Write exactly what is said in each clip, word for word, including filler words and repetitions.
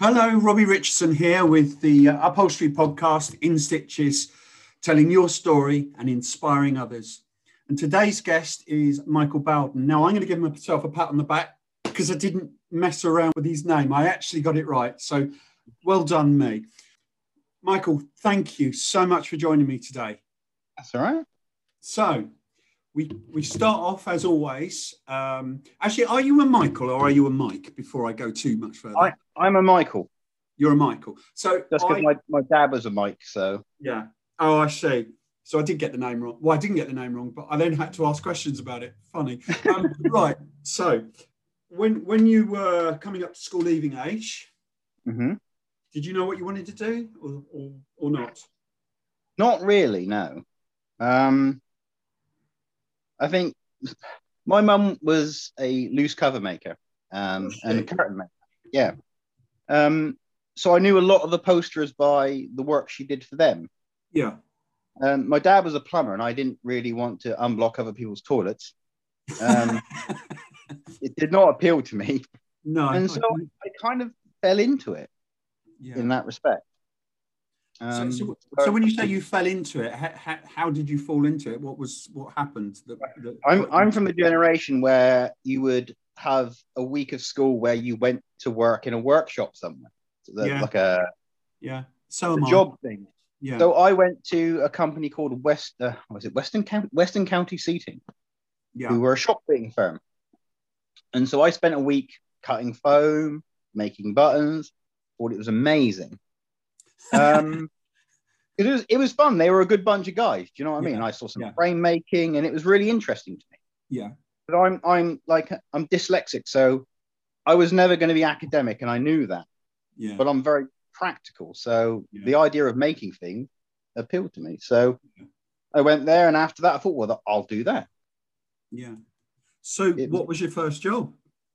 Hello, Robbie Richardson here with the uh, Upholstery Podcast, In Stitches, telling your story and inspiring others. And today's guest is Michael Bowden. Now, I'm going to give myself a pat on the back because I didn't mess around with his name. I actually got it right. So well done, me. Michael, thank you so much for joining me today. That's all right. So we we start off as always. Um, actually, are you a Michael or are you a Mike before I go too much further? I, I'm a Michael. You're a Michael. So Just because I, my, my dad was a Mike, so. Yeah. Oh, I see. So I did get the name wrong. Well, I didn't get the name wrong, but I then had to ask questions about it. Funny. Um, right. So when when you were coming up to school leaving age, Mm-hmm. did you know what you wanted to do or, or, or not? Not really, no. Um, I think my mum was a loose cover maker um, Was and a she? curtain maker. Yeah. Um, so I knew a lot of the posters by the work she did for them. Yeah. Um, my dad was a plumber, and I didn't really want to unblock other people's toilets. Um, it did not appeal to me, No. and so I, I kind of fell into it Yeah. in that respect. So, Um, so, so when you say you fell into it, how, how, how did you fall into it? What was what happened? That, that I'm got you I'm into from the it? generation where you would have a week of school where you went to work in a workshop somewhere, so that- Yeah. like a, Yeah. So a am I. job thing. Yeah. So I went to a company called West, uh, what was it Western County, Western County Seating, yeah. who were a shop fitting firm, and so I spent a week cutting foam, making buttons. Thought it was amazing. Um, it was it was fun. They were a good bunch of guys. Do you know what I mean? Yeah. I saw some Yeah. frame making, and it was really interesting to me. Yeah. But I'm I'm like I'm dyslexic, so I was never going to be academic, and I knew that. Yeah. But I'm very practical, so Yeah. the idea of making things appealed to me. So Yeah. I went there, and after that, I thought, well, I'll do that. Yeah. So It was- what was your first job?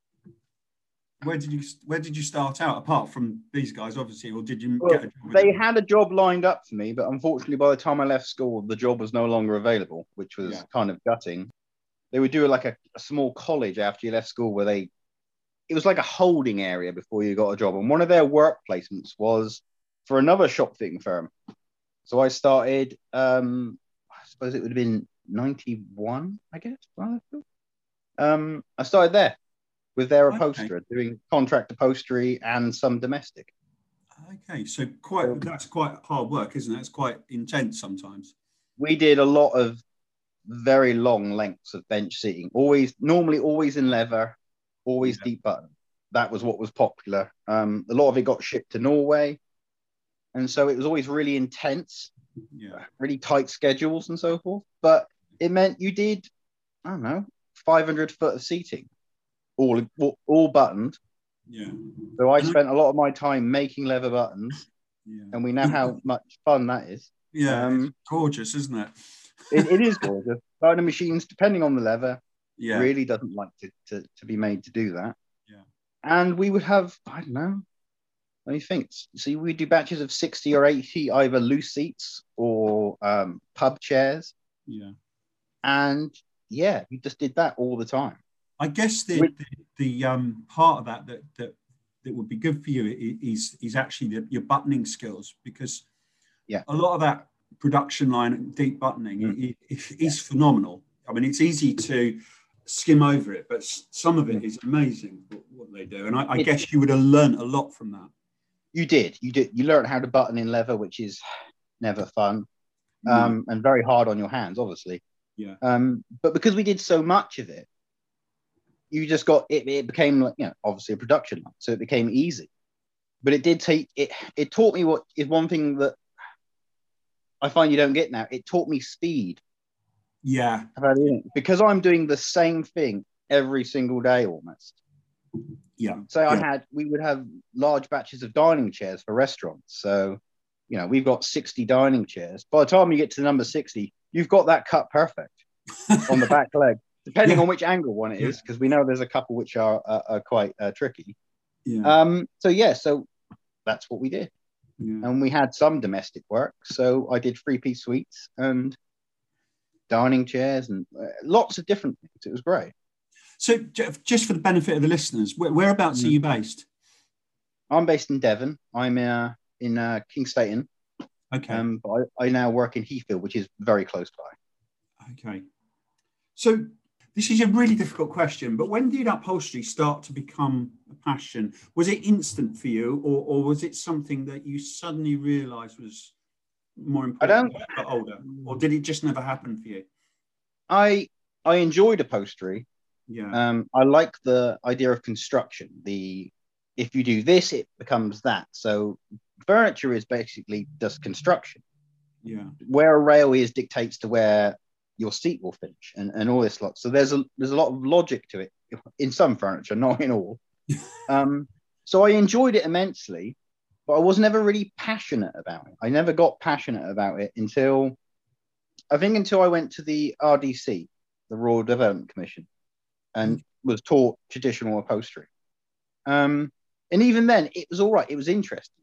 Where did you where did you start out apart from these guys, obviously, or did you Well, get a job with They them? had a job lined up for me, but unfortunately, by the time I left school, the job was no longer available, which was Yeah. kind of gutting. They would do like a, a small college after you left school where they, it was like a holding area before you got a job. And one of their work placements was for another shop fitting firm. So I started, um, I suppose it would have been ninety-one, I guess. when I left school. Um, I started there with their Okay. upholsterer, doing contract upholstery and some domestic. Okay, so quite that's quite hard work, isn't it? It's quite intense sometimes. We did a lot of very long lengths of bench seating, always, normally always in leather, always Yeah. deep button. That was what was popular. Um, a lot of it got shipped to Norway. And so it was always really intense, Yeah. really tight schedules and so forth. But it meant you did, I don't know, five hundred foot of seating, all, all, all buttoned. Yeah. So I And I- spent a lot of my time making leather buttons, Yeah. and we know how much fun that is. Yeah. Um, It's gorgeous, isn't it? It, it is gorgeous. Button machines, depending on the leather, Yeah. really doesn't like to, to, to be made to do that. Yeah. And we would have, I don't know, let me think. See, we do batches of sixty or eighty, either loose seats or um, pub chairs. Yeah. And yeah, we just did that all the time. I guess the Which- the, the um, part of that, that that that would be good for you i- is is actually the, your buttoning skills, because Yeah. a lot of that production line deep buttoning Mm. i- i- is phenomenal. I mean, it's easy to skim over it, but s- some of it Mm. is amazing what, what they do, and I, I It- guess you would have learned a lot from that. You did, you did. You learned how to button in leather, which is never fun No. um, and very hard on your hands, obviously. Yeah. Um, but because we did so much of it, you just got it. It became like, you know, obviously a production line, so it became easy. But it did take it. It taught me what is one thing that I find you don't get now. It taught me speed. Yeah. About it. Because I'm doing the same thing every single day almost. Yeah. So I Yeah. had, we would have large batches of dining chairs for restaurants. So, you know, we've got sixty dining chairs. By the time you get to the number sixty, you've got that cut perfect on the back leg, depending Yeah. on which angle one it is, because we know there's a couple which are uh, are quite uh, tricky. Yeah. Um, so yeah, so that's what we did, Yeah. and we had some domestic work. So I did three-piece suites and dining chairs and uh, lots of different things. It was great. So, j- just for the benefit of the listeners, where, whereabouts Mm. are you based? I'm based in Devon. I'm uh, in uh, King Staton. Okay. Um, but I, I now work in Heathfield, which is very close by. Okay. So this is a really difficult question, but when did upholstery start to become a passion? Was it instant for you, or, or was it something that you suddenly realised was more important as you got older, or did it just never happen for you? I I enjoyed upholstery. Yeah. Um, I like the idea of construction. The if you do this, it becomes that. So furniture is basically just construction. Yeah. Where a rail is dictates to where your seat will finish, and, and all this lot. So there's a there's a lot of logic to it in some furniture, not in all. um, so I enjoyed it immensely, but I was never really passionate about it. I never got passionate about it until I think until I went to the R D C, the Royal Development Commission, and was taught traditional upholstery. Um, and even then, it was all right. It was interesting.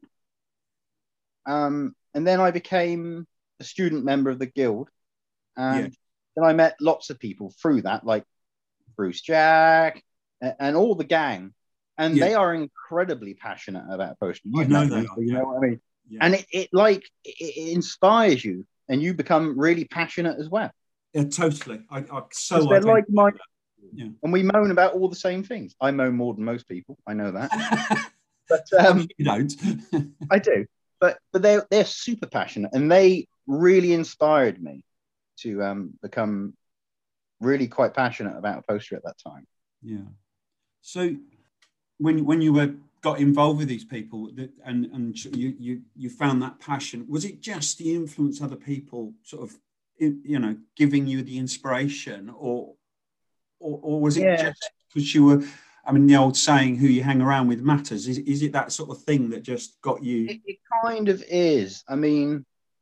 Um, and then I became a student member of the guild, and yeah. then I met lots of people through that, like Bruce Jack and, and all the gang, and yeah. they are incredibly passionate about upholstery. I know they are, you yeah. know what I mean? Yeah. And it, it like it, it inspires you, and you become really passionate as well. Yeah, totally. I, I so they're like my, yeah. and we moan about all the same things. I moan more than most people. I know that, but um, you don't. I do. But but they're they're super passionate, and they really inspired me to um, become really quite passionate about upholstery at that time. Yeah. So when when you were got involved with these people that, and and you you you found that passion, was it just the influence of other people sort of, you know, giving you the inspiration, or or, or was it yeah. just because you were, I mean, the old saying, who you hang around with matters, is, is it that sort of thing that just got you? It, it kind of is. I mean,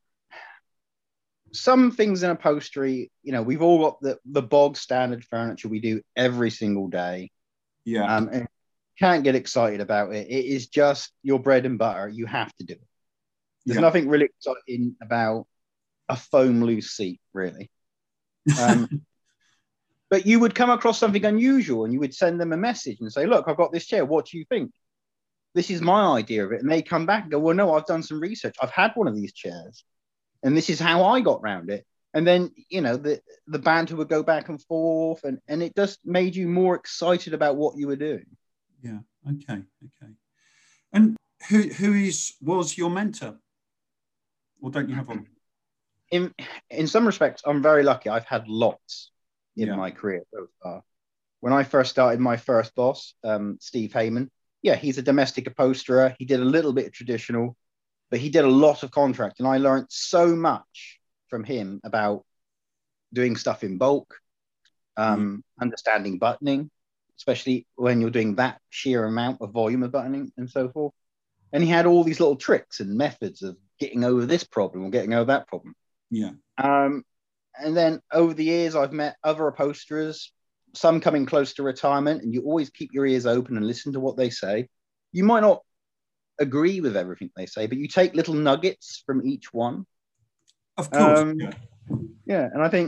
some things in upholstery, you know, we've all got the, the bog standard furniture we do every single day. Yeah. Um, and can't get excited about it. It is just your bread and butter. You have to do it. There's yeah. nothing really exciting about a foam loose seat, really. Um, but you would come across something unusual and you would send them a message and say, look, I've got this chair. What do you think? This is my idea of it. And they come back and go, well, no, I've done some research. I've had one of these chairs and this is how I got around it. And then, you know, the, the banter would go back and forth, and, and it just made you more excited about what you were doing. Yeah. Okay. Okay. And who who is was your mentor? Or don't you have one? In in some respects, I'm very lucky. I've had lots in yeah. my career so far. When I first started, my first boss, um, Steve Heyman, yeah, he's a domestic upholsterer. He did a little bit of traditional, but he did a lot of contract. And I learned so much from him about doing stuff in bulk, um, mm. understanding buttoning, especially when you're doing that sheer amount of volume of buttoning and so forth. And he had all these little tricks and methods of getting over this problem or getting over that problem. Yeah. Um, and then over the years, I've met other upholsterers, some coming close to retirement, and you always keep your ears open and listen to what they say. You might not agree with everything they say, but you take little nuggets from each one. Of course. Um, yeah. yeah. And I think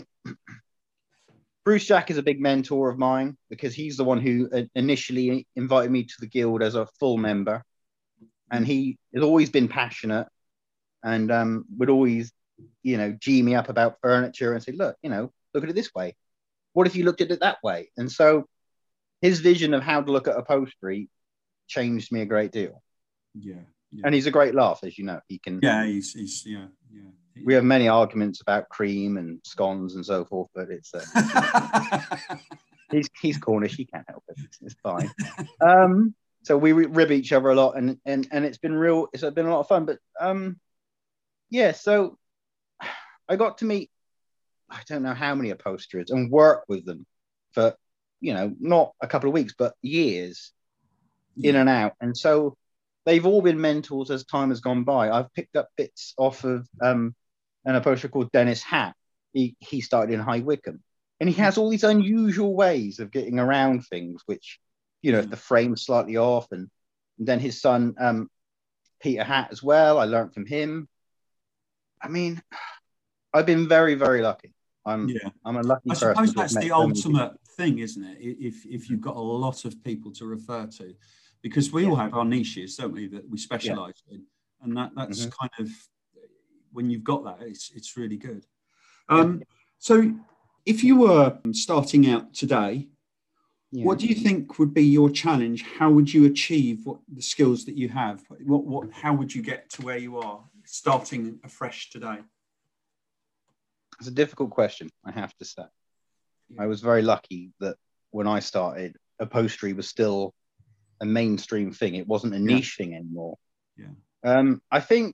Bruce Jack is a big mentor of mine because he's the one who initially invited me to the guild as a full member. And he has always been passionate and um, would always, you know, G me up about furniture and say, look, you know, look at it this way. What if you looked at it that way? And so his vision of how to look at upholstery changed me a great deal. Yeah. yeah. And he's a great laugh, as you know. He can. Yeah, he's, he's yeah, yeah. We have many arguments about cream and scones and so forth, but it's uh, he's he's Cornish. He can't help it. It's, it's fine. Um, so we rib each other a lot, and and and it's been real. It's been a lot of fun. But um, yeah. So I got to meet I don't know how many upholsterers and work with them for, you know, not a couple of weeks, but years yeah. in and out. And so they've all been mentors as time has gone by. I've picked up bits off of um, an upholsterer called Dennis Hatt. He, he started in High Wycombe. And he has all these unusual ways of getting around things, which, you know, if the frame's slightly off. And, and then his son, um, Peter Hatt as well. I learned from him. I mean, I've been very, very lucky. I'm, yeah. I'm a lucky I person. suppose that's the ultimate thing, isn't it? If if you've got a lot of people to refer to, because we Yeah. all have our niches, don't we, that we Yeah. specialize in. And that that's Mhm. kind of, when you've got that, it's it's really good. Yeah. Um, so if you were starting out today, Yeah. what do you think would be your challenge? How would you achieve what the skills that you have? What what how would you get to where you are starting afresh today? It's a difficult question, I have to say. Yeah. I was very lucky that when I started, upholstery was still a mainstream thing. It wasn't a Yeah. niche thing anymore. Yeah. Um, I think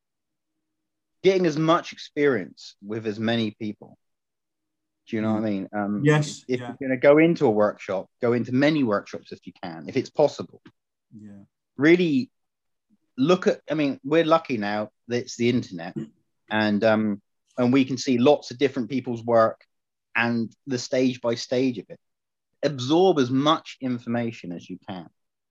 getting as much experience with as many people. Do you know what I mean? Um, Yes. if Yeah. you're going to go into a workshop, go into many workshops if you can, if it's possible. Yeah. Really look at, I mean, we're lucky now that it's the internet, and um, and we can see lots of different people's work and the stage by stage of it. Absorb as much information as you can.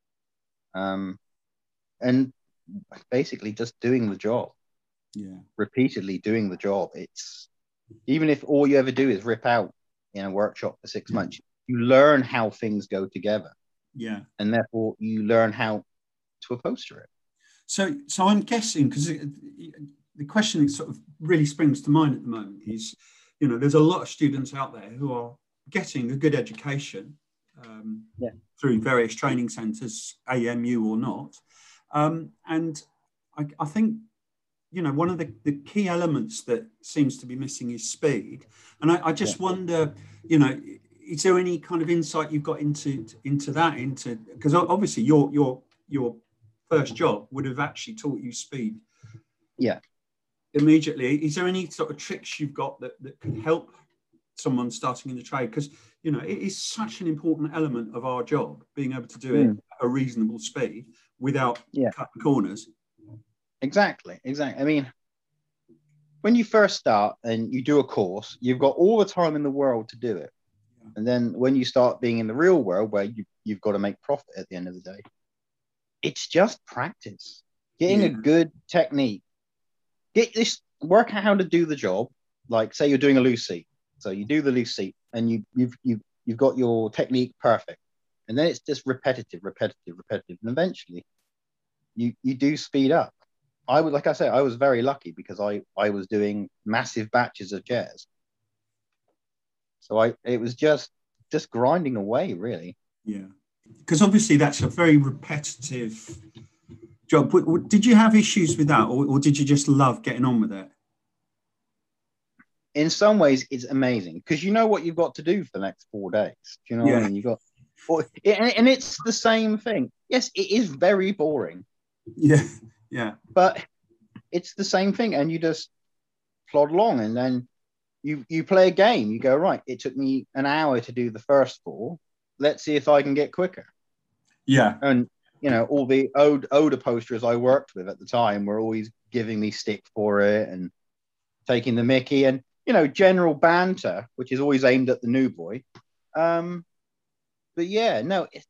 Um, and basically just doing the job, Yeah. repeatedly doing the job. It's, even if all you ever do is rip out in a workshop for six Yeah. months, you learn how things go together, Yeah. and therefore you learn how to upholster it. So, so I'm guessing, because the question that sort of really springs to mind at the moment is, you know, there's a lot of students out there who are getting a good education um, Yeah. through various training centres, A M U or not. Um, and I, I think, you know, one of the, the key elements that seems to be missing is speed. And I, I just Yeah. wonder, you know, is there any kind of insight you've got into into that? Into, because obviously your your your first job would have actually taught you speed. Yeah. Immediately. Is there any sort of tricks you've got that, that could help someone starting in the trade? Because, you know, it is such an important element of our job, being able to do it Mm. at a reasonable speed without Yeah. cutting corners. Exactly. Exactly. I mean, when you first start and you do a course, you've got all the time in the world to do it. Yeah. And then when you start being in the real world, where you, you've got to make profit at the end of the day, it's just practice. Getting Yeah. a good technique. Get this, work out how to do the job. Like, say you're doing a loose seat. So you do the loose seat and you, you've, you've, you've got your technique perfect. And then it's just repetitive, repetitive, repetitive. And eventually you, you do speed up. I would, like I said, I was very lucky because I, I was doing massive batches of chairs. So I, it was just, just grinding away, really. Yeah. Because obviously that's a very repetitive job. Did you have issues with that, or, or did you just love getting on with it? In some ways, it's amazing because you know what you've got to do for the next four days. Do you know Yeah. what I mean? You've got, or, and, and it's the same thing. Yes, it is very boring. Yeah. Yeah. But it's the same thing, and you just plod along, and then you you play a game. You go, right, it took me an hour to do the first four. Let's see if I can get quicker. Yeah. And you know, all the old older posters I worked with at the time were always giving me stick for it and taking the mickey, and you know, general banter, which is always aimed at the new boy. Um, but yeah, no, it,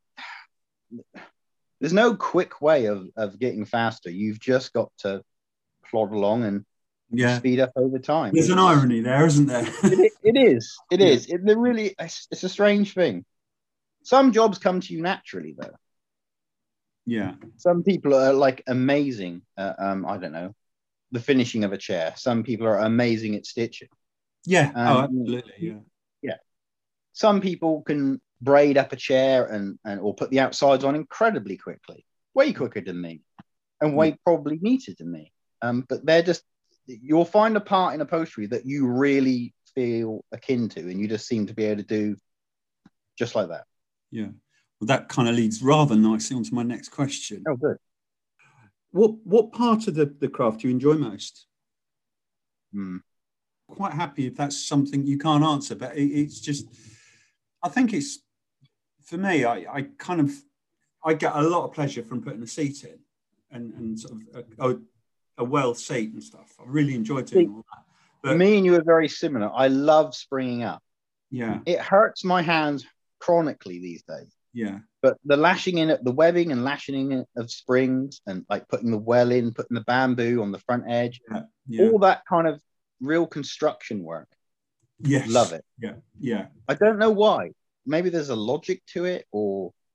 there's no quick way of, of getting faster. You've just got to plod along and Yeah. speed up over time. There's an irony there, isn't there? it, it is. It Yeah. is. It, it really, it's, it's a strange thing. Some jobs come to you naturally, though. Yeah. Some people are like amazing. Uh, um, I don't know, the finishing of a chair. Some people are amazing at stitching. Yeah. Um, Oh, absolutely. Yeah. Yeah. Some people can braid up a chair and, and or put the outsides on incredibly quickly, way quicker than me, and way Yeah. probably neater than me. Um, but they're just, you'll find a part in upholstery that you really feel akin to, and you just seem to be able to do just like that. Yeah. Well, that kind of leads rather nicely onto my next question. Oh, good. What what part of the, the craft do you enjoy most? Hmm. Quite happy if that's something you can't answer, but it, it's just, I think it's, for me, I, I kind of, I get a lot of pleasure from putting a seat in and, and sort of a, a, a well seat and stuff. I really enjoy doing all that. But Me and you are very similar. I love springing up. yeah, It hurts my hands chronically these days. yeah, But the lashing in at the webbing and lashing in of springs and like putting the well in, putting the bamboo on the front edge, yeah, yeah. all that kind of real construction work. Yes. Love it. Yeah, yeah, I don't know why. Maybe there's a logic to it, or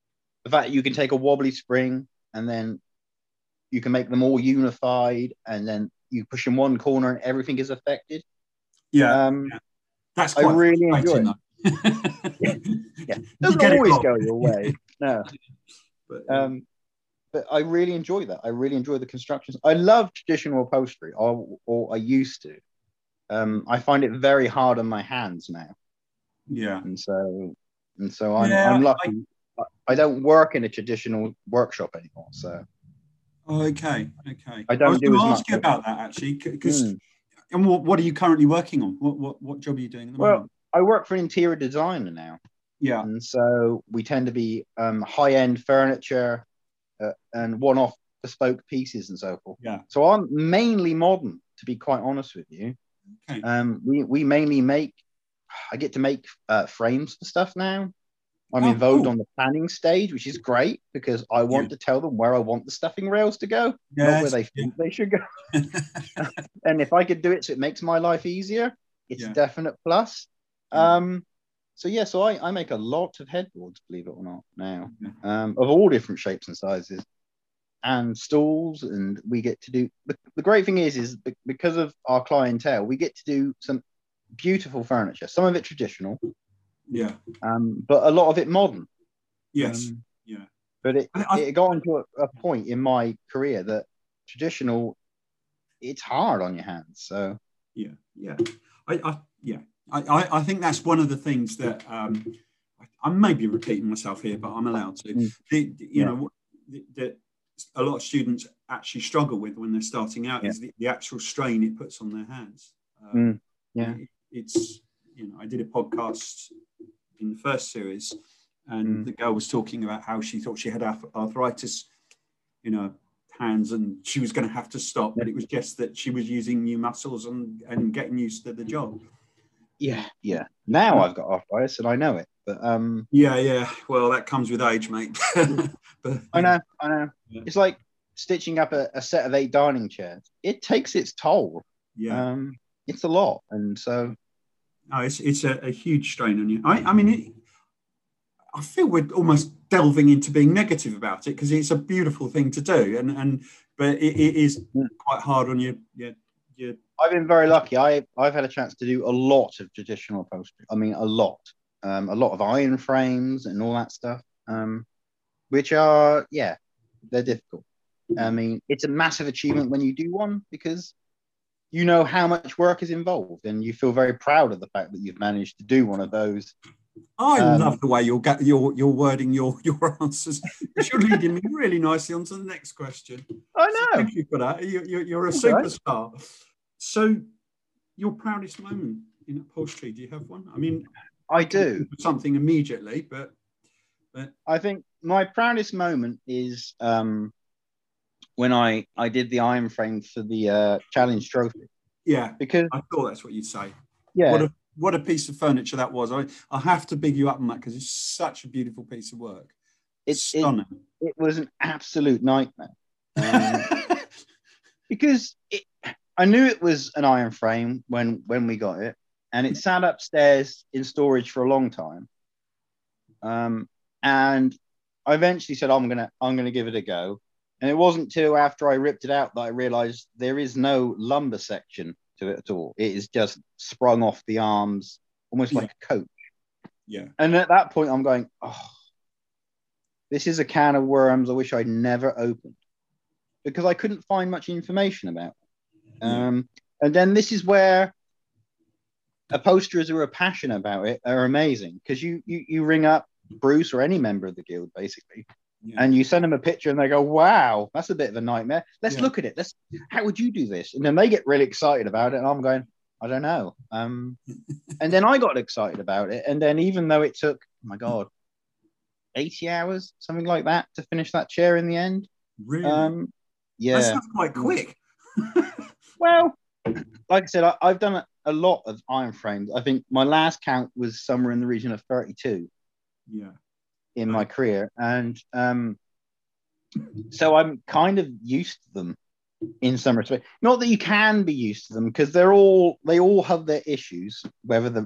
the fact that you can take a wobbly spring and then you can make them all unified, and then you push in one corner and everything is affected. Yeah, um, yeah. That's I quite really enjoy it. though. yeah, yeah. Doesn't always go your way, no. But, yeah. um, but I really enjoy that. I really enjoy the constructions. I love traditional upholstery, or, or I used to. Um, I find it very hard on my hands now. Yeah, and so and so I'm yeah, I'm lucky. I, I don't work in a traditional workshop anymore, so. Okay, okay. I I was don't do going to as ask much. you about that actually, because Mm. and what, what are you currently working on? What what what job are you doing at the Well, moment? I work for an interior designer now, Yeah, and so we tend to be um, high-end furniture uh, and one-off bespoke pieces and so forth. yeah. So I'm mainly modern, to be quite honest with you. Okay. Um, we we mainly make. I get to make uh, frames for stuff now. I'm Oh, involved cool. on the planning stage, which is great because I want Yeah. to tell them where I want the stuffing rails to go, Yes, not where they yeah. think they should go. And if I could do it so it makes my life easier, it's Yeah. a definite plus. Yeah. Um, so yeah, so I, I make a lot of headboards, believe it or not, now, Yeah. um, of all different shapes and sizes, and stools, and we get to do. The, the great thing is, is because of our clientele, we get to do some beautiful furniture. Some of it traditional, Yeah. um, but a lot of it modern. Yes. Um, Yeah. but it, I, I, it got into a, a point in my career that traditional, it's hard on your hands. So yeah. Yeah. I, I yeah. I, I, I think that's one of the things that um, I, I may be repeating myself here, but I'm allowed to. mm, The, you yeah. know that a lot of students actually struggle with when they're starting out Yeah. is the, the actual strain it puts on their hands. Um, Mm, yeah. It, it's you know I did a podcast in the first series, and Mm. the girl was talking about how she thought she had arthritis in her hands and she was going to have to stop, but it was just that she was using new muscles and, and getting used to the job. Yeah, yeah. Now I've got arthritis and I know it, but um, yeah, yeah. Well, that comes with age, mate. But, I know, I know. Yeah. It's like stitching up a, a set of eight dining chairs. It takes its toll. Yeah, Um, it's a lot, and so no, it's it's a, a huge strain on you. I, I mean, it, I feel we're almost delving into being negative about it because it's a beautiful thing to do, and and but it, it is Mm. quite hard on your your your. I've been very lucky. I I've had a chance to do a lot of traditional upholstery. I mean, a lot, um, a lot of iron frames and all that stuff, um, which are yeah, they're difficult. I mean, it's a massive achievement when you do one because you know how much work is involved, and you feel very proud of the fact that you've managed to do one of those. I Um, love the way you're get, you're you're wording your your answers. You're leading me really nicely on to the next question. I So know. thank you for that. You, you, you're a That's all right. superstar. So, your proudest moment in upholstery? Do you have one? I mean, I do. something immediately, but but I think my proudest moment is um, when I I did the iron frame for the uh, Challenge Trophy, yeah, because I thought that's what you'd say. yeah, What a what a piece of furniture that was. I I have to big you up on that because it's such a beautiful piece of work. it's it, Stunning. it was an absolute nightmare. Um, because it, I knew it was an iron frame when when we got it, and it sat upstairs in storage for a long time. Um, and I eventually said, I'm gonna I'm gonna give it a go. And it wasn't till after I ripped it out that I realized there is no lumber section to it at all. It is just sprung off the arms, almost Yeah. like a coach. Yeah. And at that point, I'm going, oh, this is a can of worms I wish I'd never opened, because I couldn't find much information about it. Yeah. Um, and then this is where upholsterers who are passionate about it are amazing, because you, you you ring up Bruce or any member of the guild, basically, Yeah. and you send them a picture and they go, wow, that's a bit of a nightmare. Let's Yeah. look at it. Let's, how would you do this? And then they get really excited about it. And I'm going, I don't know. Um, and then I got excited about it. And then even though it took, oh my God, eighty hours, something like that, to finish that chair in the end. Really? Um, That yeah. sounds quite quick. Well, like I said, I, I've done a, a lot of iron frames. I think my last count was somewhere in the region of thirty-two Yeah. in my career. And um, so I'm kind of used to them in some respect. Not that you can be used to them, because they're all, they all have their issues, whether the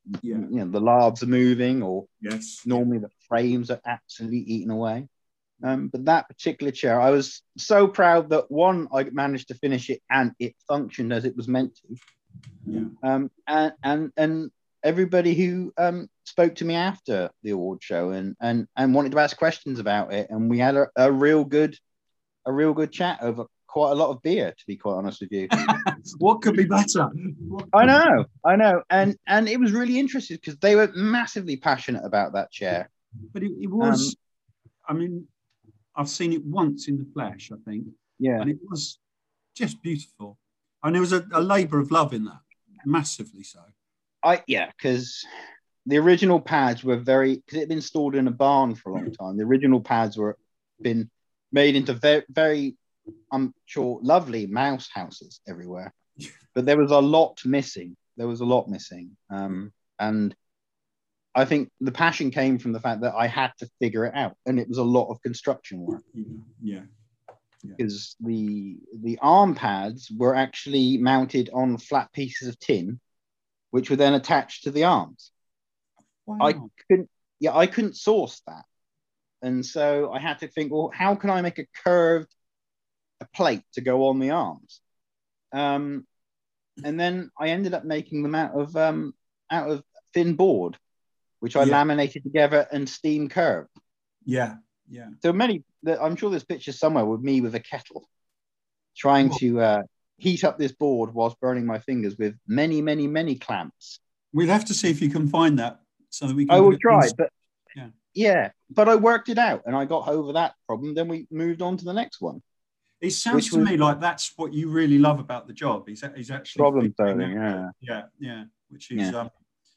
Yeah. You know, the lathes are moving, or Yes. normally yeah. the frames are absolutely eaten away. Um, but that particular chair, I was so proud that one, I managed to finish it and it functioned as it was meant to. Yeah. Um, and and and everybody who um, spoke to me after the award show and and and wanted to ask questions about it, and we had a, a real good a real good chat over quite a lot of beer, to be quite honest with you. What could be better? I know, I know, and and it was really interesting because they were massively passionate about that chair. But it, it was, um, I mean, I've seen it once in the flesh, I think. Yeah. And it was just beautiful. And there was a, a labour of love in that, massively so. I yeah, because the original pads were very, because it had been stored in a barn for a long time. The original pads were been made into very, very, I'm sure, lovely mouse houses everywhere. But there was a lot missing. There was a lot missing. Um, and I think the passion came from the fact that I had to figure it out, and it was a lot of construction work. Yeah, because yeah. the the arm pads were actually mounted on flat pieces of tin, which were then attached to the arms. Wow. I couldn't, yeah, I couldn't source that, and so I had to think, well, how can I make a curved a plate to go on the arms? Um, and then I ended up making them out of um, out of thin board, which I yeah. laminated together and steam curved. Yeah, yeah. So many, I'm sure there's pictures somewhere with me with a kettle trying Whoa. to uh, heat up this board whilst burning my fingers with many, many, many clamps. We'll have to see if you can find that so that we can. I will try, in... but yeah. yeah, but I worked it out and I got over that problem. Then we moved on to the next one. It sounds to was... me like that's what you really love about the job. Is is actually problem solving. Yeah, yeah, yeah. Which is. Yeah. Um,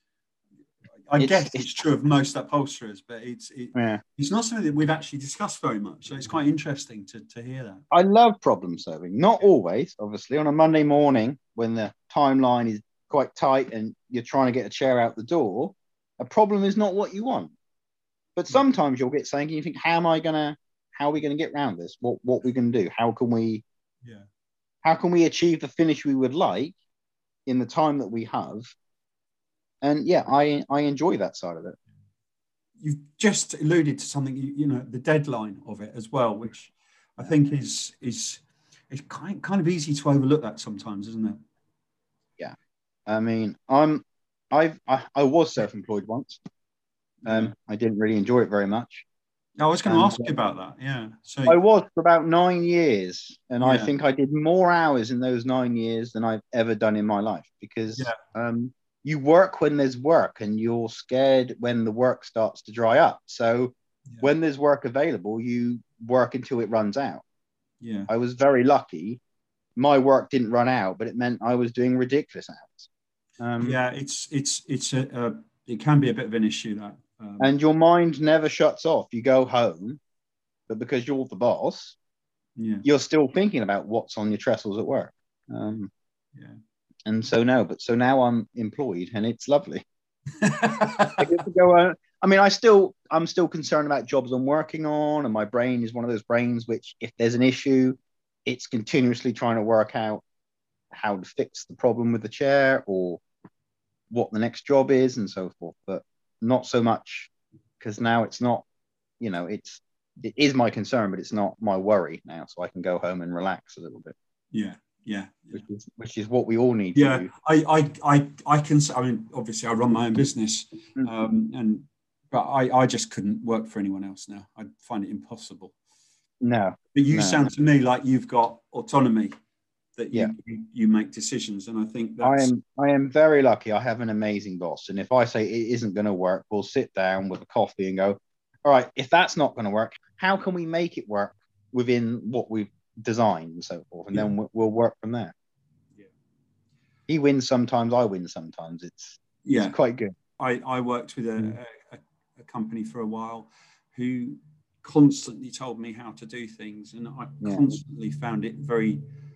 I it's, guess it's, it's true of most upholsterers, but it's it, yeah. it's not something that we've actually discussed very much. So it's quite interesting to, to hear that. I love problem solving. Not always, obviously. On a Monday morning when the timeline is quite tight and you're trying to get a chair out the door, a problem is not what you want. But sometimes you'll get something and you think, how am I gonna, how are we gonna get around this? What what we gonna do? How can we, yeah, how can we achieve the finish we would like in the time that we have? And yeah, I I enjoy that side of it. You've just alluded to something, you, you know, the deadline of it as well, which I think is is it's kind kind of easy to overlook that sometimes, isn't it? Yeah, I mean, I'm I've I, I was self-employed once. Um, yeah. I didn't really enjoy it very much. I was going to ask you about that. Yeah, so I was for about nine years, and yeah. I think I did more hours in those nine years than I've ever done in my life because. Yeah. Um, You work when there's work and you're scared when the work starts to dry up. So yeah. when there's work available, you work until it runs out. Yeah. I was very lucky. My work didn't run out, but it meant I was doing ridiculous hours. Um, yeah, it's it's it's a, a it can be a bit of an issue that. Um, and your mind never shuts off. You go home, but because you're the boss, yeah. you're still thinking about what's on your trestles at work. Um, yeah. And so no, but so now I'm employed and it's lovely. I get to go out. I mean, I still, I'm still concerned about jobs I'm working on, and my brain is one of those brains which, if there's an issue, it's continuously trying to work out how to fix the problem with the chair or what the next job is and so forth. But not so much because now it's not, you know, it's it is my concern, but it's not my worry now, so I can go home and relax a little bit. Yeah. Yeah, which is which is what we all need. Yeah, to do. I, I, I, I can. I mean, obviously, I run my own business, mm. um, and but I, I just couldn't work for anyone else now. I find it impossible. No, but you no, sound no. to me like you've got autonomy, that you, yeah. you you make decisions, and I think that's... I am I am very lucky. I have an amazing boss, and if I say it isn't going to work, we'll sit down with a coffee and go, all right, if that's not going to work, how can we make it work within what we've design and so forth, and yeah. then we'll work from there. Yeah. He wins sometimes, I win sometimes. It's yeah, it's quite good. I, I worked with a, mm. a, a company for a while who constantly told me how to do things, and I yeah. constantly found it very.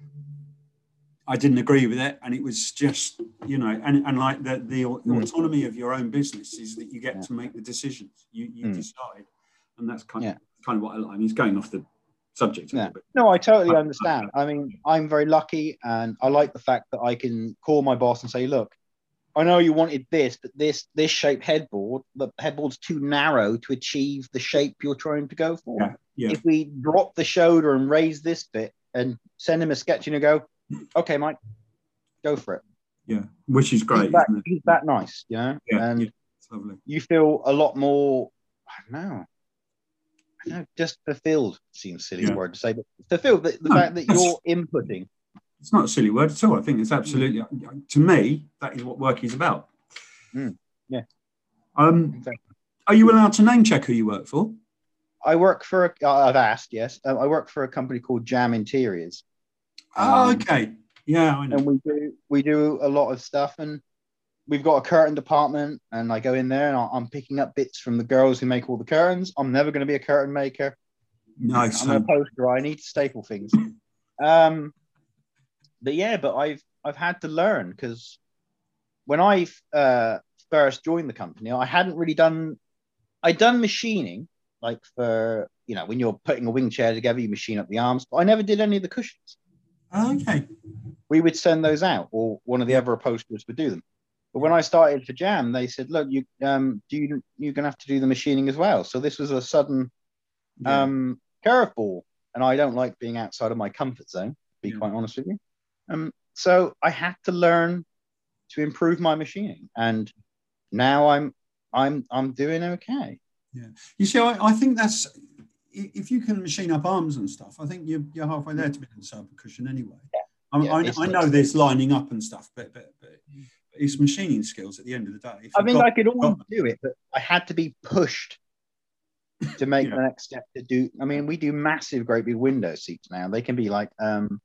I didn't agree with it, and it was just, you know, and, and like the the mm. autonomy of your own business is that you get yeah. to make the decisions. You you mm. decide, and that's kind yeah. of kind of what I like. I mean, it's going off the subject. Yeah. No, I totally understand. I mean, I'm very lucky, and I like the fact that I can call my boss and say, look, I know you wanted this, but this this shape headboard, the headboard's too narrow to achieve the shape you're trying to go for. Yeah, yeah. If we drop the shoulder and raise this bit and send him a sketch and you go, okay, Mike, go for it. Yeah, which is great. He's that, isn't it? he's that nice, you know? Yeah, and yeah, it's lovely. you feel a lot more, I don't know, I don't know, just fulfilled seems a silly Yeah. word to say, but fulfilled, the, the No, fact that that's- you're inputting. It's not a silly word at all. I think it's absolutely, to me, that is what work is about. Mm, yeah. Um, Exactly. are you allowed to name check who you work for? I work for, a, I've asked, yes, uh, I work for a company called Jam Interiors. Oh, Um, okay. Yeah, I know. And we do we do a lot of stuff, and we've got a curtain department, and I go in there and I'm picking up bits from the girls who make all the curtains. I'm never going to be a curtain maker. Nice. I'm a poster. I need to staple things. Um, but yeah, but I've I've had to learn, because when I uh, first joined the company, I hadn't really done. I'd done machining, like for, you know, when you're putting a wing chair together, you machine up the arms. But I never did any of the cushions. Okay. We would send those out, or one of the other upholsterers would do them. But when I started for Jam, they said, "Look, you um, do you you're gonna have to do the machining as well." So this was a sudden Yeah. um, curveball, and I don't like being outside of my comfort zone, to be Yeah. quite honest with you. Um, so I had to learn to improve my machining, and now I'm I'm I'm doing okay. Yeah. You see, I, I think that's, if you can machine up arms and stuff, I think you're, you're halfway there to being a server cushion anyway. Yeah. I, Yeah, I, it's- I know there's lining up and stuff, but, but, but it's machining skills at the end of the day. If I you've think got- I could always got- do it, but I had to be pushed to make Yeah. the next step to do. I mean, we do massive, great big window seats now. They can be like, um,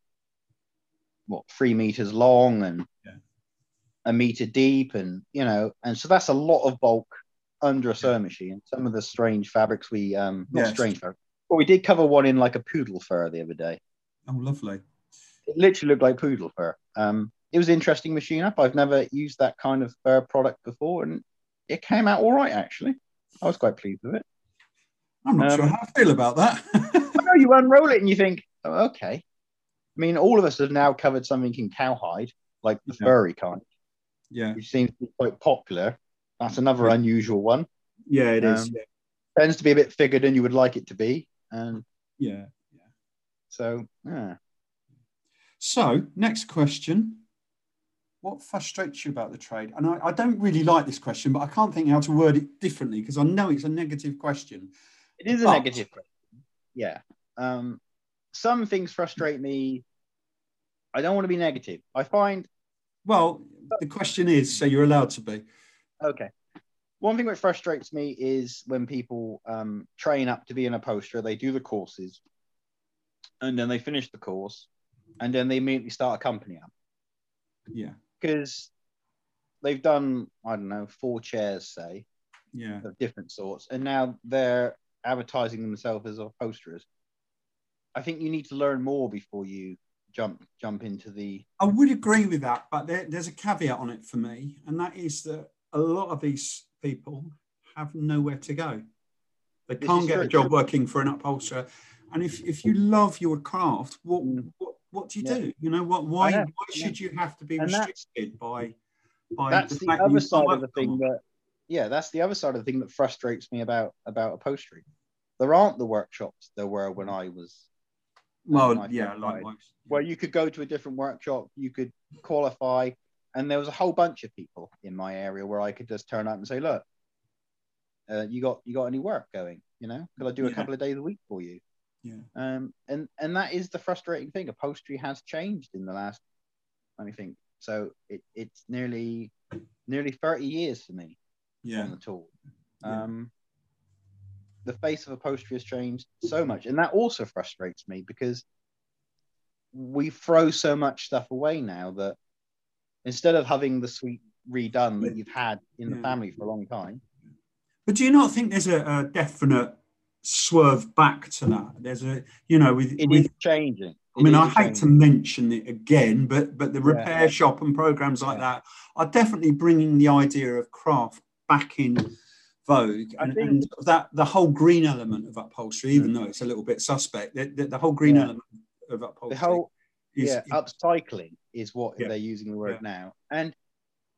what, three meters long and Yeah. a meter deep, and you know, and so that's a lot of bulk under a sewing machine. Some of the strange fabrics we, um, not Yes. strange fabric, but we did cover one in like a poodle fur the other day. Oh, lovely. It literally looked like poodle fur. Um, it was interesting machine up. I've never used that kind of fur product before, and it came out all right actually. I was quite pleased with it. I'm not Um, sure how I feel about that. I know you unroll it and you think, oh, okay. I mean, all of us have now covered something in cowhide, like the Yeah. furry kind, Yeah. which seems to be quite popular. That's another Yeah. unusual one. Yeah, it is. Um, Yeah. Tends to be a bit bigger than you would like it to be. And Yeah. Yeah. so, yeah. So, next question. What frustrates you about the trade? And I, I don't really like this question, but I can't think how to word it differently because I know it's a negative question. It is a But- negative question. Yeah. Um, some things frustrate me. I don't want to be negative. I find, Well, the question is, so you're allowed to be. okay. One thing which frustrates me is when people um, train up to be an upholsterer, they do the courses, and then they finish the course, and then they immediately start a company up. Yeah. Because they've done, I don't know, four chairs, say, Yeah. of different sorts, and now they're advertising themselves as upholsterers. I think you need to learn more before you jump jump into the... I would agree with that, but there, there's a caveat on it for me, and that is that a lot of these people have nowhere to go. They This can't is get a true. job working for an upholsterer. And if, if you love your craft, what Mm. what, what do you Yeah. do? You know, what why, I know. why should you have to be And that's- restricted by by That's the fact that other you can't side work of the for thing someone? that, yeah, that's the other side of the thing that frustrates me about about upholstery. There aren't the workshops there were when I was, Well, my yeah, friend likewise. where you could go to a different workshop, you could qualify, and there was a whole bunch of people in my area where I could just turn up and say, look, uh, you got you got any work going? You know, could I do a Yeah. couple of days a week for you? Yeah. Um, and and that is the frustrating thing. Upholstery has changed in the last, let me think. So it, it's nearly nearly thirty years for me Yeah. on the tool. Yeah. Um, the face of upholstery has changed so much, and that also frustrates me because we throw so much stuff away now that instead of having the suite redone that you've had in the Yeah. family for a long time. But do you not think there's a, a definite swerve back to that? There's a, you know, with, It with is changing. I mean, It I is hate to changing. mention it again, but but the Yeah. repair shop and programs like Yeah. that are definitely bringing the idea of craft back in vogue, I and, think- and that the whole green element of upholstery, even Mm. though it's a little bit suspect, the, the, the whole green Yeah. element of upholstery The whole is, yeah, upcycling is what Yeah. they're using the word Yeah. now. And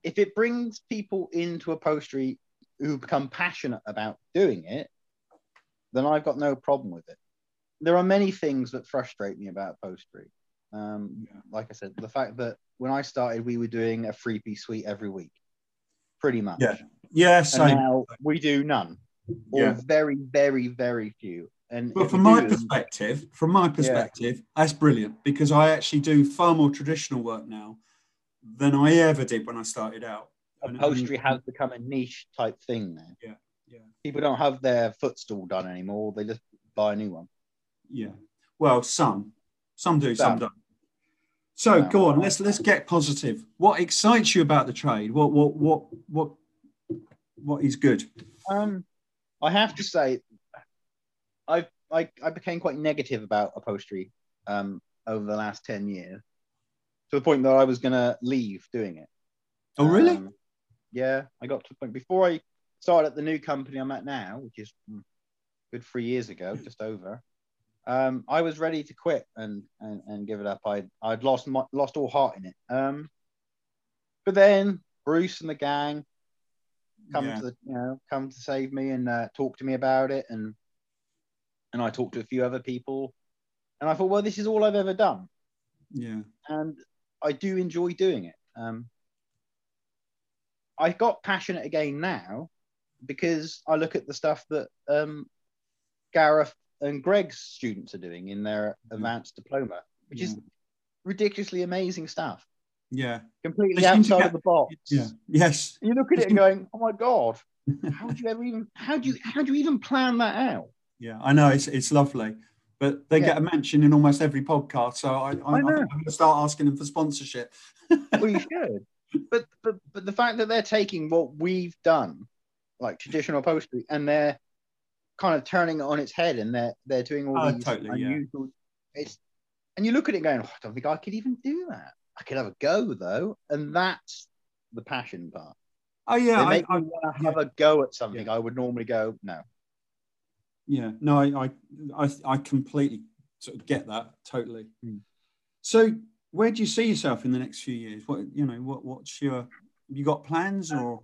if it brings people into upholstery who become passionate about doing it, then I've got no problem with it. There are many things that frustrate me about upholstery. Um, yeah. Like I said, the fact that when I started, we were doing a three-piece suite every week, pretty much. Yeah, yeah, same. And now we do none, or yeah. very, very, very few. And but from my do, perspective, from my perspective, yeah. that's brilliant, because I actually do far more traditional work now than I ever did when I started out. Upholstery and, and, has become a niche type thing now. Yeah, yeah. People don't have their footstool done anymore; they just buy a new one. Yeah. Well, some, some do, some, some don't. So no. go on. Let's let's get positive. What excites you about the trade? What what what what what is good? Um, I have to say, I I I became quite negative about upholstery um over the last ten years, to the point that I was going to leave doing it. Oh, really? Um, yeah, I got to the point before I started at the new company I'm at now, which is good three years ago, just over. Um, I was ready to quit and, and, and give it up. I'd I'd lost my, lost all heart in it. Um, but then Bruce and the gang come yeah. to the, you know come to save me and uh, talk to me about it, and and I talked to a few other people, and I thought, well, this is all I've ever done. Yeah, and I do enjoy doing it. Um, I got passionate again now because I look at the stuff that um, Gareth and Greg's students are doing in their advanced diploma, which yeah. is ridiculously amazing stuff. Yeah. Completely outside get, of the box. Yeah. Yes. And you look at it and going, oh my God, how do you ever even how do you how do you even plan that out? Yeah, I know, it's it's lovely. But they yeah. get a mention in almost every podcast. So I, I, I know. I'm going to start asking them for sponsorship. Well, you should. But, but but the fact that they're taking what we've done, like traditional upholstery, and they're kind of turning it on its head, and they're they're doing all oh, these totally, unusual. Yeah. It's and you look at it going, oh, I don't think I could even do that. I could have a go though, and that's the passion part. Oh yeah, they make I, me want to have yeah. a go at something. Yeah. I would normally go no. Yeah, no, I I I completely sort of get that totally. Mm. So where do you see yourself in the next few years? What you know, what what's your have you got plans or?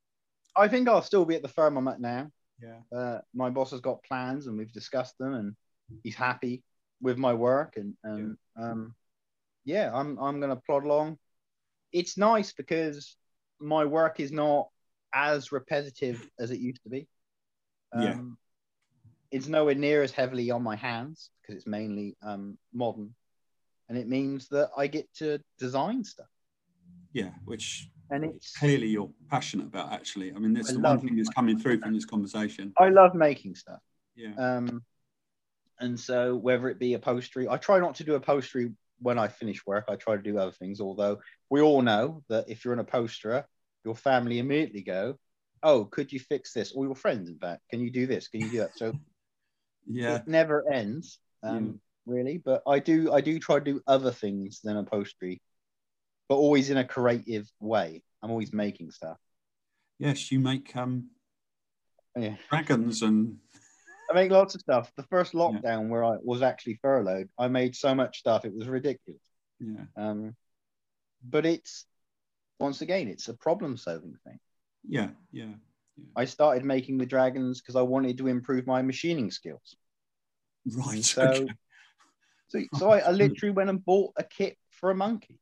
I think I'll still be at the firm I'm at now. Yeah. Uh, my boss has got plans and we've discussed them, and he's happy with my work, and, and yeah. um yeah, I'm I'm gonna plod along. It's nice because my work is not as repetitive as it used to be. Um, yeah. It's nowhere near as heavily on my hands because it's mainly um, modern, and it means that I get to design stuff. Yeah, which and it's clearly you're passionate about. Actually, I mean, that's I the one thing that's coming through from this conversation. I love making stuff. Yeah. Um, and so whether it be upholstery, I try not to do upholstery when I finish work. I try to do other things. Although we all know that if you're an upholsterer, your family immediately go, "Oh, could you fix this?" Or your friends, in fact, "Can you do this? Can you do that?" So. Yeah, it never ends, um, yeah. really. But I do, I do try to do other things than upholstery, but always in a creative way. I'm always making stuff. Yes, you make um, yeah. dragons and. I make lots of stuff. The first lockdown yeah. where I was actually furloughed, I made so much stuff it was ridiculous. Yeah. Um, but it's once again, it's a problem-solving thing. Yeah, yeah. Yeah. I started making the dragons because I wanted to improve my machining skills. Right. And so, okay. so, so I, I literally went and bought a kit for a monkey,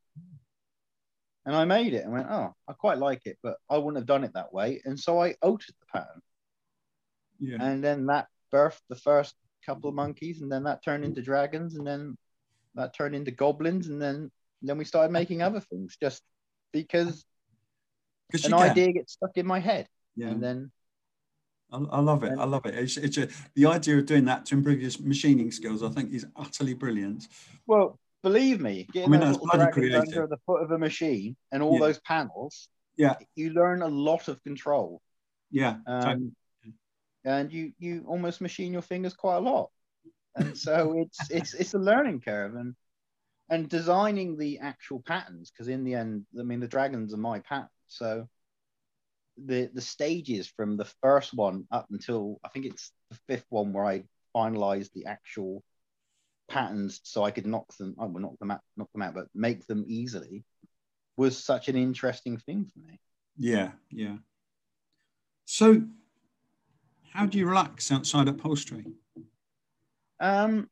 and I made it and went, oh, I quite like it, but I wouldn't have done it that way. And so I altered the pattern. Yeah. And then that birthed the first couple of monkeys, and then that turned into dragons, and then that turned into goblins, and then then we started making other things just because an idea gets stuck in my head. Yeah, and then I, I love it. I love it. It's, it's a, the idea of doing that to improve your machining skills, I think, is utterly brilliant. Well, believe me, getting I mean, those little dragons under the foot of a machine and all yeah. those panels, yeah, you learn a lot of control. Yeah, um, totally. And you you almost machine your fingers quite a lot, and so it's it's it's a learning curve, and and designing the actual patterns, because in the end, I mean, the dragons are my patterns, so. The the stages from the first one up until I think it's the fifth one where I finalized the actual patterns so I could knock them I will knock them out knock them out but make them easily was such an interesting thing for me. Yeah, yeah. So, how do you relax outside upholstery? Um,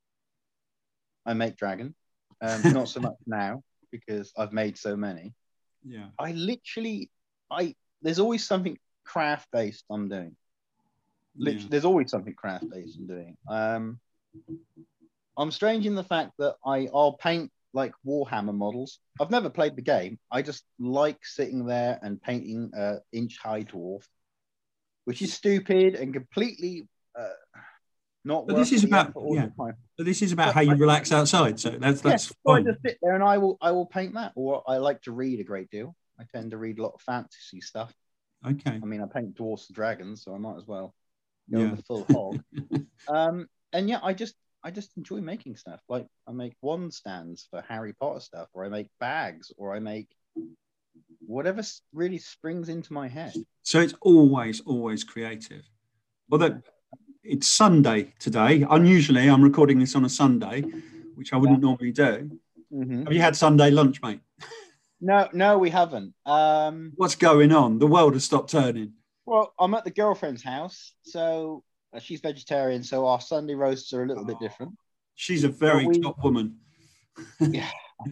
I make dragon. Um, not so much now because I've made so many. Yeah, I literally, I there's always something craft based I'm doing. yeah. Literally, there's always something craft based I'm doing. Um, I'm strange in the fact that I I'll paint like Warhammer models. I've never played the game. I just like sitting there and painting a inch high dwarf, which is stupid and completely uh, not But this worth is the about effort or yeah. the time. But this is about But how I, you relax outside. So that's yeah, that's so I fine. just sit there and I will I will paint that. Or I like to read a great deal. I tend to read a lot of fantasy stuff. Okay. I mean, I paint dwarfs and dragons, so I might as well go Yeah. the full hog. Um, and yeah, I just I just enjoy making stuff. Like I make wand stands for Harry Potter stuff, or I make bags, or I make whatever really springs into my head. So it's always always creative. Although it's Sunday today. Unusually, I'm recording this on a Sunday, which I wouldn't Yeah. normally do. Mm-hmm. Have you had Sunday lunch, mate? No, no, we haven't. Um, What's going on? The world has stopped turning. well, I'm at the girlfriend's house, so uh, she's vegetarian, so our Sunday roasts are a little Oh, bit different. she's a But very we, top woman. yeah,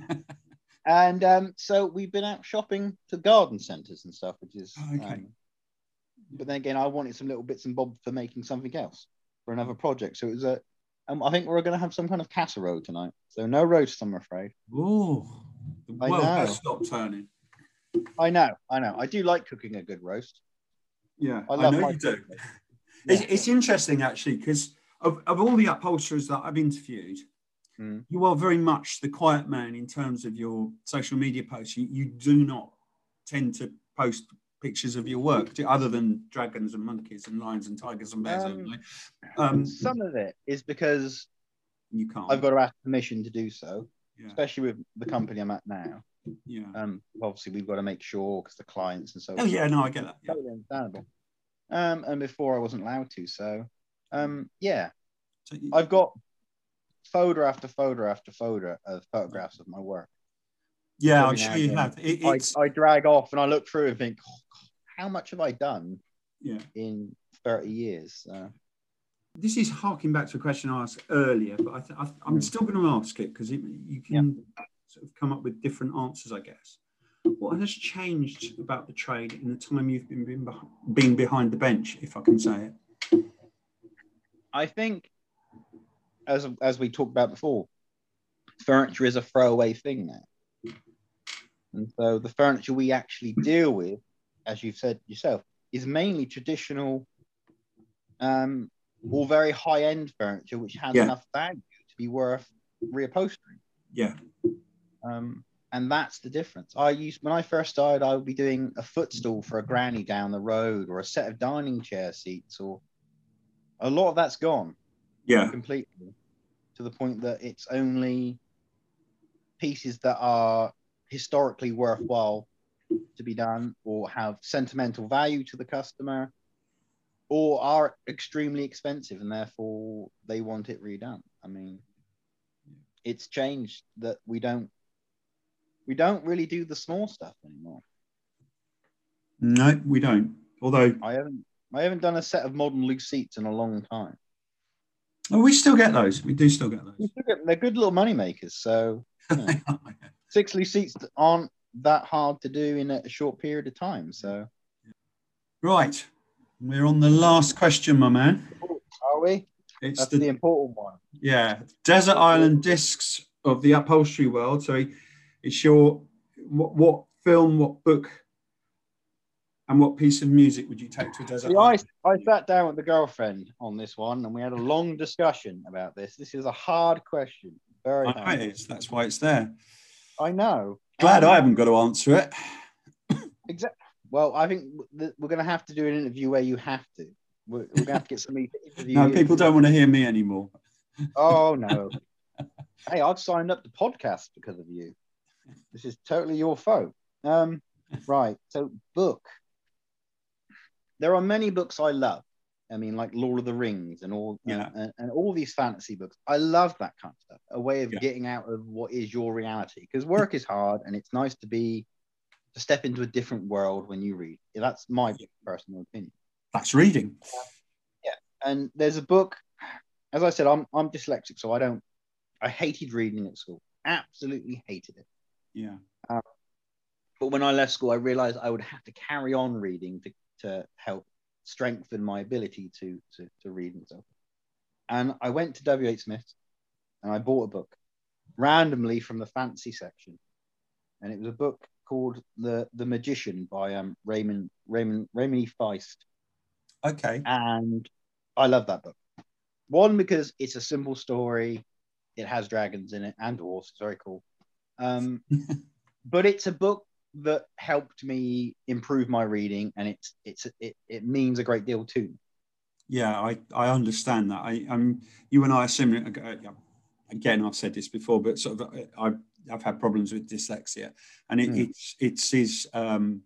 and um, so we've been out shopping to garden centres and stuff, which is. Okay. Um, but then again, I wanted some little bits and bobs for making something else for another project. So it was a. Um, I think we're going to have some kind of casserole tonight. So no roast, I'm afraid. Oh, the I world has know. stopped turning. I know. I know. I do like cooking a good roast. Yeah, I I, love know my you do. food. It's, Yeah. it's interesting actually because of, of all the upholsterers that I've interviewed, Mm. you are very much the quiet man in terms of your social media posts. You, you do not tend to post pictures of your work other than dragons and monkeys and lions and tigers and bears. Um, Um, some of it is because you can't. I've got to ask permission to do so, yeah. especially with the company I'm at now. Yeah. Um, obviously we've got to make sure because the clients and so. Oh yeah, no, I get that. Yeah. Totally understandable. Um, and before I wasn't allowed to, so um, yeah, So you, I've got photo after photo after photo of photographs of my work. yeah, Every I'm now sure and you then, have. It, I, it's I drag off and I look through and think, oh, God, how much have I done yeah. in thirty years? Uh, This is harking back to a question I asked earlier, but I th- I th- I'm Mm. still going to ask it because you can sort of come up with different answers, I guess. What has changed about the trade in the time you've been been, beh- been behind the bench, if I can say it? I think, as as we talked about before, furniture is a throwaway thing now, and so the furniture we actually deal with, as you've said yourself, is mainly traditional, um, or very high end furniture, which has Yeah. enough value to be worth reupholstering. Yeah, Um, and that's the difference. I used when I first started, I would be doing a footstool for a granny down the road, or a set of dining chair seats, or a lot of that's gone yeah, completely, to the point that it's only pieces that are historically worthwhile to be done, or have sentimental value to the customer, or are extremely expensive and therefore they want it redone. I mean, it's changed that we don't we don't really do the small stuff anymore. no, we don't. Although I haven't I haven't done a set of modern loose seats in a long time. oh, we still get those. We do still get those. They're good little money makers. So you know, six loose seats aren't that hard to do in a short period of time. So Right, we're on the last question, my man. are we? It's That's the, the important one. yeah, Desert Island Discs of the upholstery world. So it's your what, what film, what book, and what piece of music would you take to a desert See, I, island? I sat down with the girlfriend on this one and we had a long discussion about this. This is a hard question. Very I know hard. it is. That's why it's there. I know. Glad Um, I haven't got to answer it. Exactly. Well, I think th- we're going to have to do an interview where you have to. We're, we're going to have to get somebody to interview No, you. people don't want to hear me anymore. Oh, no. Hey, I've signed up to podcasts because of you. This is totally your fault. Um, right. So, book. There are many books I love. I mean, like Lord of the Rings and all, Yeah. uh, and, and all these fantasy books. I love that kind of stuff. A way of Yeah. getting out of what is your reality. Because work is hard, and it's nice to be to step into a different world when you read. That's my personal opinion. That's reading. Yeah, and there's a book. As I said, I'm I'm dyslexic, so I don't. I hated reading at school. Absolutely hated it. Yeah. Um, but when I left school, I realized I would have to carry on reading to, to help strengthen my ability to, to, to read and so. And I went to W H Smith's and I bought a book randomly from the fancy section. And it was a book called The The Magician by um, Raymond Raymond Raymond E. Feist. Okay. And I love that book. One, because it's a simple story. It has dragons in it and dwarves. It's very cool. Um, but it's a book that helped me improve my reading, and it's it's it, it means a great deal too. Yeah, I, I understand that. I um you and I are similar. Again, I've said this before, but sort of I've I've had problems with dyslexia, and it, mm. it's it's is um.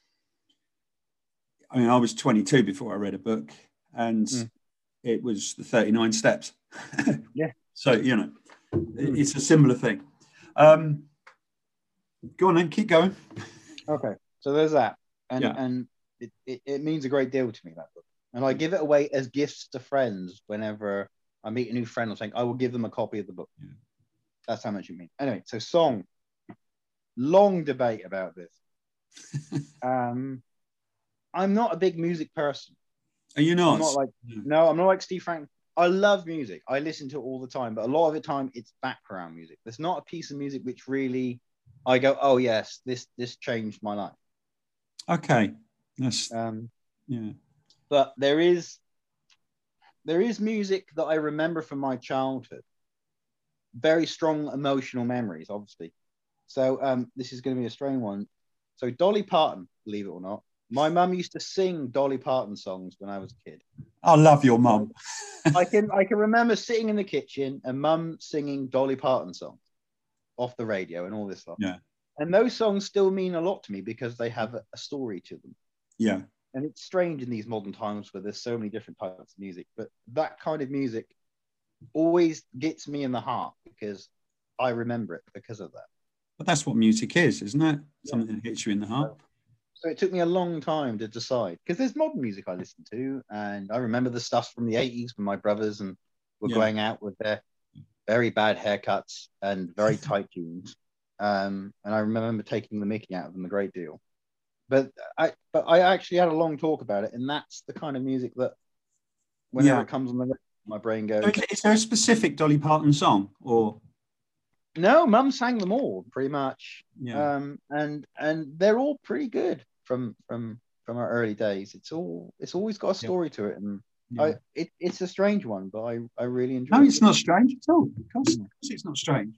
I mean, I was twenty-two before I read a book, and mm. it was the thirty-nine steps. Yeah. So you know, mm. it's a similar thing. Um, go on then, keep going. Okay, so there's that, and yeah. and it, it, it means a great deal to me, that book, and I give it away as gifts to friends whenever I meet a new friend. I'm saying I will give them a copy of the book. Yeah. That's how much it means. Anyway, so song, long debate about this. um, I'm not a big music person. Are you not? I'm not like yeah. no, I'm not like Steve Frank. I love music. I listen to it all the time, but a lot of the time it's background music. There's not a piece of music which really I go, oh yes, this this changed my life. Okay. Yes. Um, yeah. But there is there is music that I remember from my childhood. Very strong emotional memories, obviously. So um, this is going to be a strange one. So Dolly Parton, believe it or not, my mum used to sing Dolly Parton songs when I was a kid. I love your mum. I can I can remember sitting in the kitchen and mum singing Dolly Parton songs off the radio and all this stuff. Yeah. And those songs still mean a lot to me because they have a, a story to them. Yeah. And it's strange in these modern times where there's so many different types of music, but that kind of music always gets me in the heart because I remember it because of that. But that's what music is, isn't it? Something yeah. that hits you in the heart. So it took me a long time to decide because there's modern music I listen to, and I remember the stuff from the eighties when my brothers and were yeah. going out with their very bad haircuts and very tight jeans, um, and I remember taking the mickey out of them a great deal. But I, but I actually had a long talk about it, and that's the kind of music that whenever yeah. it comes on the my brain goes. Is there a specific Dolly Parton song, or? No, Mum sang them all pretty much, yeah. um, and and they're all pretty good from from from our early days. It's all it's always got a story yeah. to it, and yeah. I it, it's a strange one, but I, I really enjoy. No, it. it's not strange at all. Of course, of course it's not strange.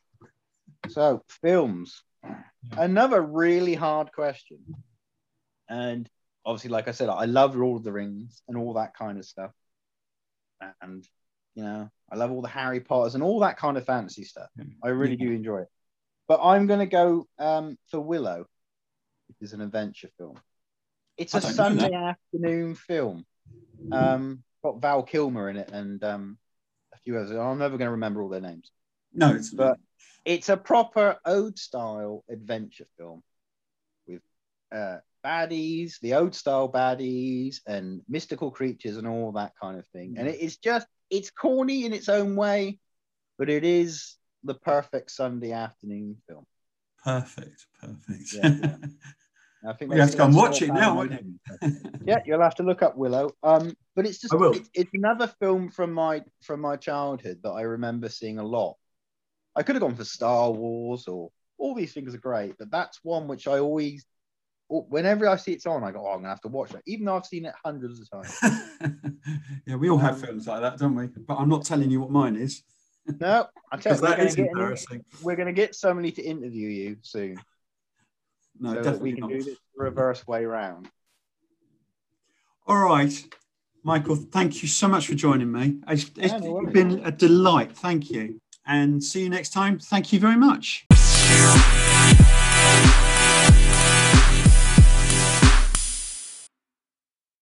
So films, yeah. another really hard question, and obviously, like I said, I love Lord of the Rings and all that kind of stuff, and. You know, I love all the Harry Potters and all that kind of fantasy stuff. I really yeah. do enjoy it. But I'm going to go um, for Willow, which is an adventure film. It's a Sunday afternoon film. Um, got Val Kilmer in it and um, a few others. I'm never going to remember all their names. No, it's but not. It's a proper Ode-style adventure film with uh, baddies, the Ode-style baddies, and mystical creatures and all that kind of thing. Mm. And it is just. It's corny in its own way, but it is the perfect Sunday afternoon film. Perfect, perfect. Yeah, yeah. I think you have to go and watch it now, won't you? Yeah, you'll have to look up Willow. Um, but it's just it, it's another film from my from my childhood that I remember seeing a lot. I could have gone for Star Wars or all these things are great, but that's one which I always. Whenever I see it's on, I go, oh, I'm going to have to watch it, even though I've seen it hundreds of times. Yeah, we all have um, films like that, don't we? But I'm not telling you what mine is. No, I tell you, that is get embarrassing. We're going to get somebody to interview you soon. No, so definitely we can not. do this the reverse way round. All right, Michael, thank you so much for joining me. It's, it's yeah, no been a delight. Thank you. And see you next time. Thank you very much.